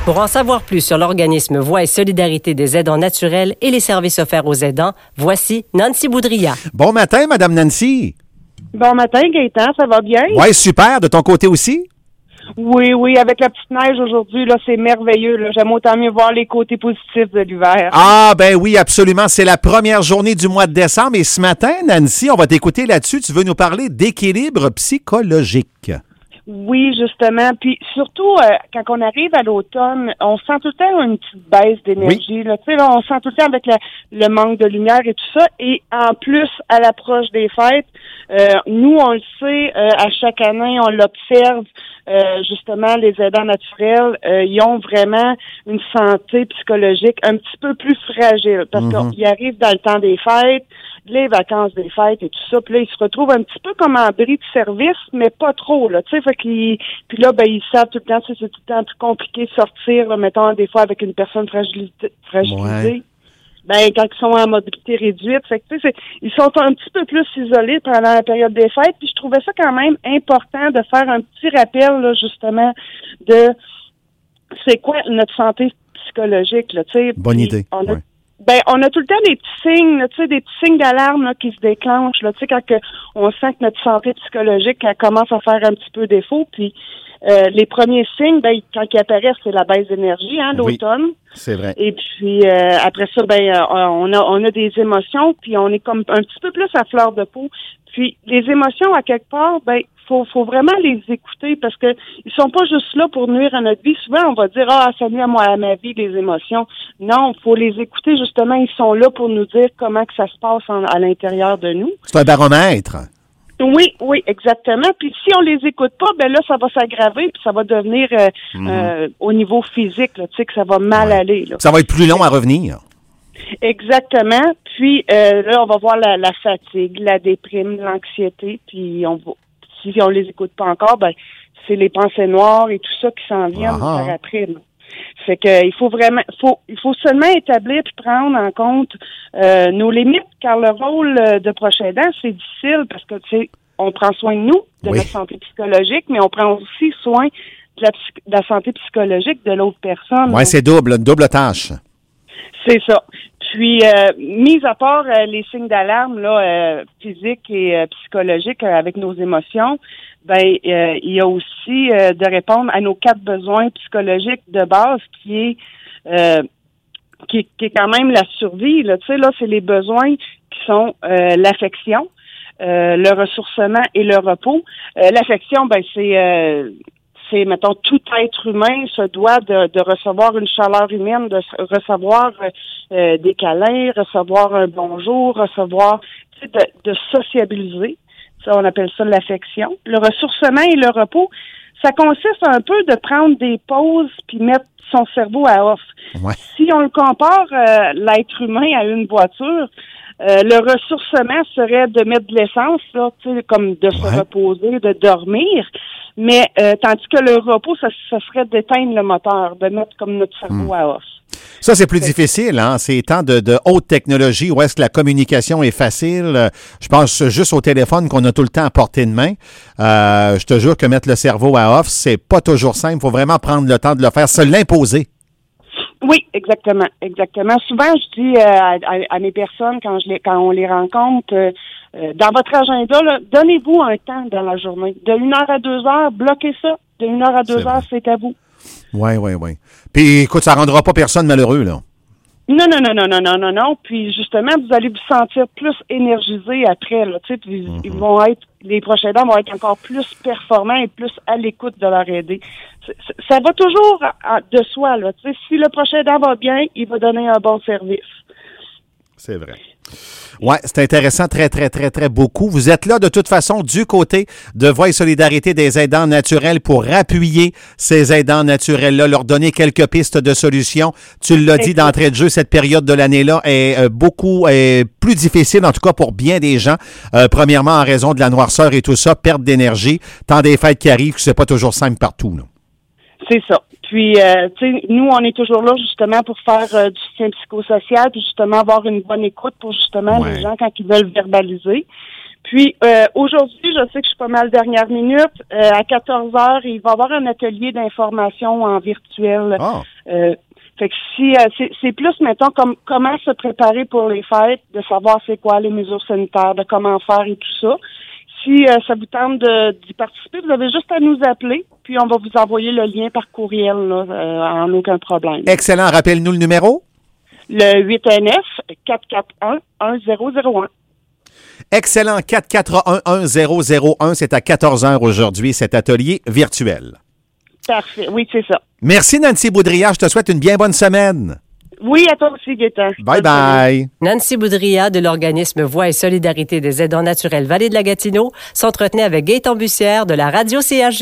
Pour en savoir plus sur l'organisme Voix et Solidarité des aidants naturels et les services offerts aux aidants, voici Nancy Boudria. Bon matin, Madame Nancy. Bon matin, Gaëtan, ça va bien? Oui, super. De ton côté aussi? Oui, avec la petite neige aujourd'hui, là, c'est merveilleux. Là. J'aime autant mieux voir les côtés positifs de l'hiver. Ah, ben oui, absolument. C'est la première journée du mois de décembre. Et ce matin, Nancy, on va t'écouter là-dessus. Tu veux nous parler d'équilibre psychologique. Oui, justement. Puis surtout, quand on arrive à l'automne, on sent tout le temps une petite baisse d'énergie. Oui. Là. Tu sais, là, on sent tout le temps avec le manque de lumière et tout ça. Et en plus, à l'approche des fêtes, nous, on le sait, à chaque année, on l'observe. Justement, les aidants naturels, ils ont vraiment une santé psychologique un petit peu plus fragile parce qu'ils arrivent dans le temps des fêtes, les vacances des fêtes et tout ça, puis là, ils se retrouvent un petit peu comme en bris de service, mais pas trop, là, tu sais, fait qu'ils, puis là, ben, ils savent tout le temps, c'est tout le temps plus compliqué de sortir, là, mettons, des fois, avec une personne fragilisée. Ouais. Ben, quand ils sont en mobilité réduite, fait que, tu sais, ils sont un petit peu plus isolés pendant la période des fêtes, puis je trouvais ça quand même important de faire un petit rappel, là, justement, de c'est quoi notre santé psychologique, là, tu sais. Bonne idée. On a tout le temps des petits signes, là, tu sais, des petits signes d'alarme là, qui se déclenchent, là, tu sais, quand on sent que notre santé psychologique elle commence à faire un petit peu défaut, puis les premiers signes, ben, quand ils apparaissent, c'est la baisse d'énergie, l'automne. Oui, c'est vrai. Et puis après ça, ben, on a des émotions, puis on est comme un petit peu plus à fleur de peau. Puis les émotions, à quelque part, ben, faut vraiment les écouter parce que ils sont pas juste là pour nuire à notre vie. Souvent, on va dire ça nuit à ma vie, les émotions. Non, faut les écouter justement. Ils sont là pour nous dire comment que ça se passe à l'intérieur de nous. C'est un baromètre. Oui, exactement. Puis si on les écoute pas, ben là, ça va s'aggraver, puis ça va devenir au niveau physique, là, tu sais, que ça va mal aller. Là. Ça va être plus long à revenir. Exactement. Puis là, on va voir la fatigue, la déprime, l'anxiété, puis si on les écoute pas encore, ben c'est les pensées noires et tout ça qui s'en viennent par après. Là. Fait que il faut seulement établir puis prendre en compte nos limites, car le rôle de proche aidant, c'est difficile parce que tu sais, on prend soin de nous, de notre santé psychologique, mais on prend aussi soin de la santé psychologique de l'autre personne. Oui, c'est une double tâche. C'est ça. Puis, mis à part les signes d'alarme là, physiques et psychologiques avec nos émotions, ben il y a aussi de répondre à nos 4 besoins psychologiques de base qui est quand même la survie. Là, tu sais, là, c'est les besoins qui sont l'affection, le ressourcement et le repos. L'affection, ben c'est, mettons, tout être humain se doit de recevoir une chaleur humaine, de recevoir des câlins, recevoir un bonjour, recevoir, tu sais, de sociabiliser. Ça, on appelle ça l'affection. Le ressourcement et le repos, ça consiste un peu de prendre des pauses puis mettre son cerveau à off. Ouais. Si on le compare, l'être humain à une voiture, le ressourcement serait de mettre de l'essence, là, tu sais, comme de se reposer, de dormir. Mais tandis que le repos, ça serait d'éteindre le moteur, de mettre comme notre cerveau à off. Ça, c'est plus difficile, hein? C'est temps de haute technologie où est-ce que la communication est facile. Je pense juste au téléphone qu'on a tout le temps à portée de main. Je te jure que mettre le cerveau à off, c'est pas toujours simple. Il faut vraiment prendre le temps de le faire, se l'imposer. Oui, exactement. Souvent, je dis à mes personnes quand on les rencontre, dans votre agenda, là, donnez-vous un temps dans la journée. De 1 heure à 2 heures, bloquez ça. De 1 heure à 2 heures, c'est à vous. Oui. Puis, écoute, ça rendra pas personne malheureux, là. Non. Puis, justement, vous allez vous sentir plus énergisé après, là, tu sais, puis les prochains aidants vont être encore plus performants et plus à l'écoute de leur aider. Ça va toujours de soi, là, tu sais. Si le prochain aidant va bien, il va donner un bon service. C'est vrai. Oui, c'est intéressant, très, très, très, très beaucoup. Vous êtes là, de toute façon, du côté de Voix et Solidarité des aidants naturels pour appuyer ces aidants naturels-là, leur donner quelques pistes de solutions. Tu l'as dit d'entrée de jeu, cette période de l'année-là est plus difficile, en tout cas pour bien des gens. Premièrement, en raison de la noirceur et tout ça, perte d'énergie, temps des fêtes qui arrivent, c'est pas toujours simple partout, là. C'est ça. Puis, tu sais, nous, on est toujours là justement pour faire du soutien psychosocial, puis justement avoir une bonne écoute pour justement les gens quand ils veulent verbaliser. Puis aujourd'hui, je sais que je suis pas mal dernière minute. À 14h, il va y avoir un atelier d'information en virtuel. Ah. Fait que si c'est plus, mettons, comment se préparer pour les fêtes, de savoir c'est quoi les mesures sanitaires, de comment faire et tout ça. Si ça vous tente d'y participer, vous avez juste à nous appeler, puis on va vous envoyer le lien par courriel, là, en aucun problème. Excellent. Rappelle-nous le numéro. Le 819-441-1001. Excellent. 441-1001. C'est à 14h aujourd'hui, cet atelier virtuel. Parfait. Oui, c'est ça. Merci, Nancy Boudria. Je te souhaite une bien bonne semaine. Oui, à toi aussi, Gaëtan. Bye-bye. Nancy Boudria de l'organisme Voix et Solidarité des aidants naturels Vallée de la Gatineau s'entretenait avec Gaëtan Bussière de la radio CHG.